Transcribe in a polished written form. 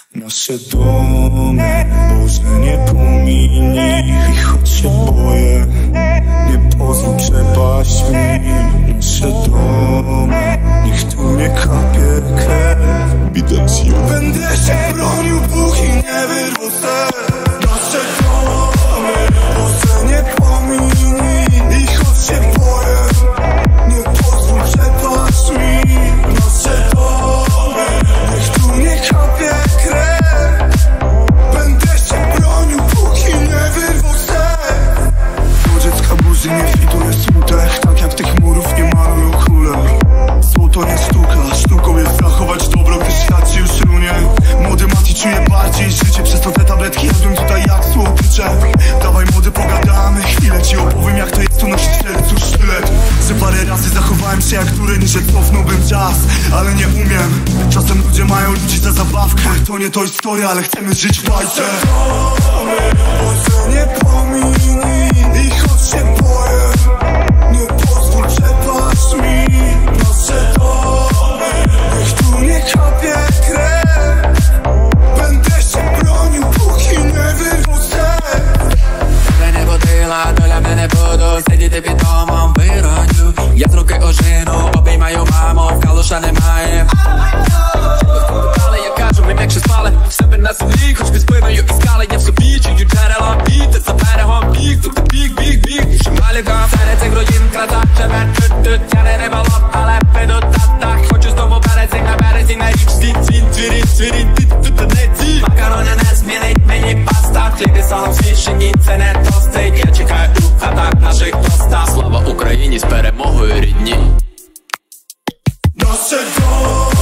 Nasze domy, Boże, nie pominij ich, choć się boję, nie pozwól przepaść mi. Nasze domy, niech tu nie kapie krew. Będę się bronił, póki nie wyrwą serc. Nasze domy, Boże, nie pominij ich, choć się boję, nie pozwól przepaść mi. Nasze domy, niech tu nie kapie krew. Będę się bronił, póki nie wyrwą serc. Do dziecka burzy nie fituje smutek, tak jak tych murów nie malują kule. Złoto nie sztuka, sztuką jest zachować dobro, gdy świat się już runie. Młody Mati czuje bardziej życie, przez to te tabletki jadłem tutaj jak słodycze. Dawaj młody, pogadamy, chwilę ci opowiem, jak to jest tu nosić w sercu sztylet. Że parę razy zachowałem się jak turyń, że cofnąłbym czas, ale nie umiem. Czasem ludzie mają ludzi za zabawkę, to nie Toy Story, ale chcemy żyć w bajce. Boże, nie pominij ich, choć się boję, nie pozwól przepaść mi. Nasze domy, niech tu nie kapie krew. Będę się bronił, póki nie wyrwą serc. Не будила, доля мене буду сидіти під домом, вироню. Я з руки ожину, обіймаю маму, в калуша немає. Але я кажу, ми м'якше спали в себе на землі, хоч під спиною іскали. Я в собі чую джерела, вітер за берегом біг. Тут біг, шималіка. Серед цих руїн краса живе тут. Я не риболов, але піду та. Хочу з дому березень на березі, на річці. Цвірінь, тут не ці. Макарони не змінить мені паста. Хліб і салом свіжені, це не тостить. Я чекаю у хатах наших тостах. Слава Україні, з перемогою рідні. Nasze domy.